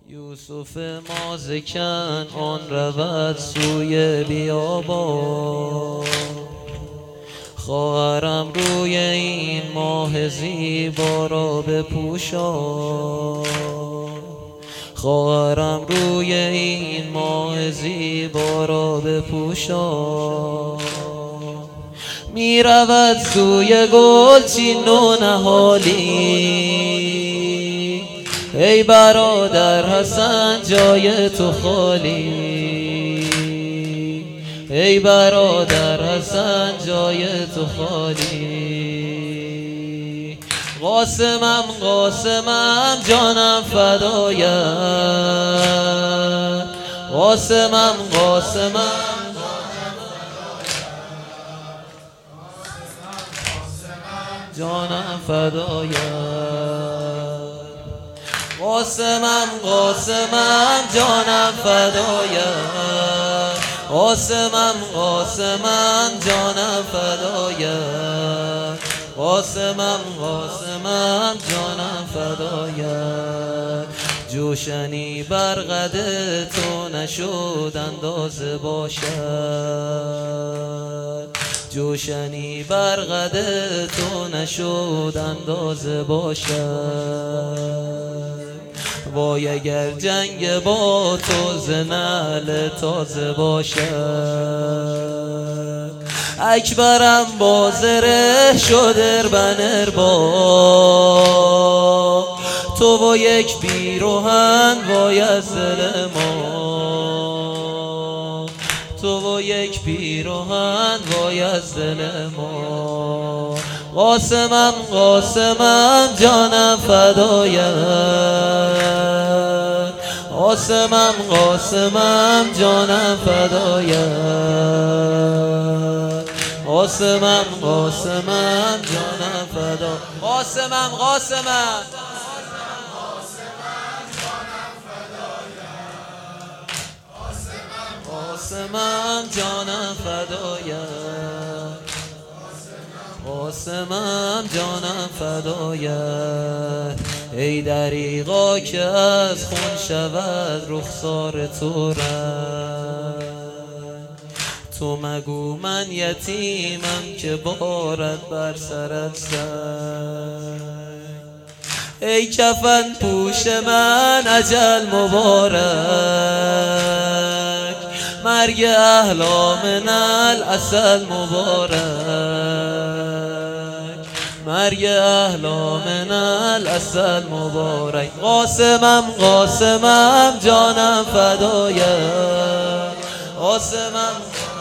یوسف مازکن آن رود سوی بیابان، خواهرم روی این ماه زیبا را بپوشان، خواهرم روی این ماه زیبا را بپوشان. می رود سوی گلچین و نهالی، ای برادر حسن جای تو خالی، ای برادر حسن جای تو خالی. قاسمم قاسمم جانم فدایت، قاسمم قاسمم جانم فدایت، قاسمم قاسمم جانم فدایت، قاسمم قاسمم جانم فدایت، قاسمم قاسمم جانم فدایت. جوشنی بر قد تو نشد اندازه باشد، جوشنی بر قد تو نشد اندازه باشد. وای اگر جنگ با تو ز نعل تازه باشد. اکبرم با زره شد اربن ارباب، تو و یک پیراهن وای از دل ما، تو و یک پیراهن وای از دل ما. قاسمم قاسمم جانم فدایت، قاسمم قاسمم جانم فدایت، قاسمم قاسمم جانم فدایت، قاسمم قاسمم قاسمم جانم فدایت، قاسمم جانم فدایت. ای دریغا که از خون شود رخسار تو رنگ، تو مگو من یتیمم که بارد بر سرت سنگ. ای کفن پوش من اجل مبارک، مرگ اهلا من العسل مبارک، مرگ اهلا من العسل مبارک. قاسمم قاسمم جانم فدایت، قاسمم